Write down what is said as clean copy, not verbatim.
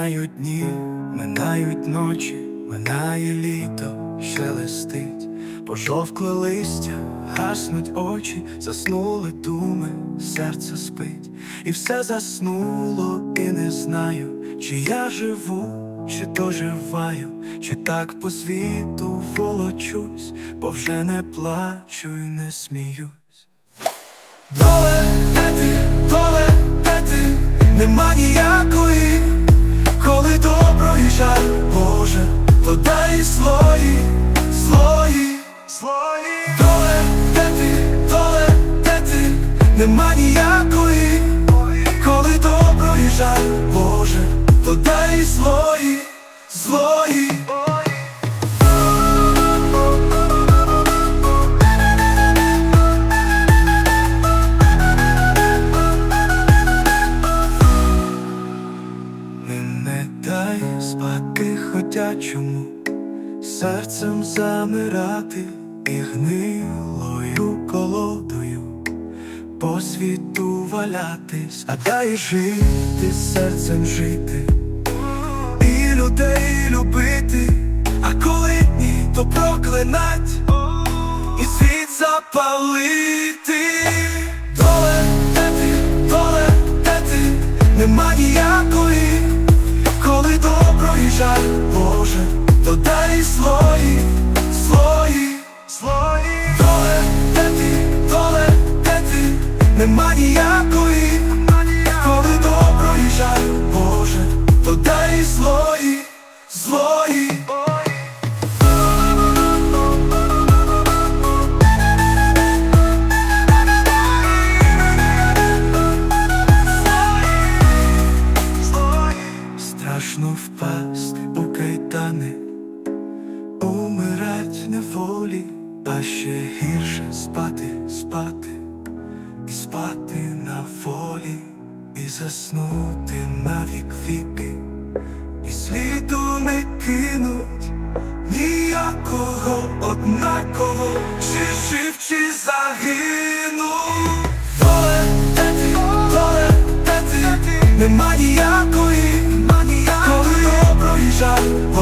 Минають дні, минають ночі, минає літо, шелестить, пожовкле листя, гаснуть очі, заснули думи, серце спить, і все заснуло, і не знаю, чи я живу, чи доживаю, чи так по світу волочусь, бо вже не плачу і не сміюсь. Доле, де ти, нема ніякої, коли добро і жаль, Боже, то дай слої. Доле, де ти, нема ніякої, коли добро і жаль, Боже, то дай слої. Не дай спати ходячому, серцем замирати і гнилою колодою по світу валятись, а дай жити, серцем жити, і людей любити, а коли ні, то проклинать і світ запалити. Доле, де ти, нема ніякої, коли добро і жаль, Боже, то дай слої. Доле, де ти, нема ніякої, коли добро і жаль, Боже, то дай слої. Страшно впасть у кайдани, умирать неволі, а ще гірше спати на волі, і заснути на вік-віки, і сліду не кинуть ніякого однаково, чи жив, чи загинув. Доле, де ти, нема ніякої, коли добро і жаль,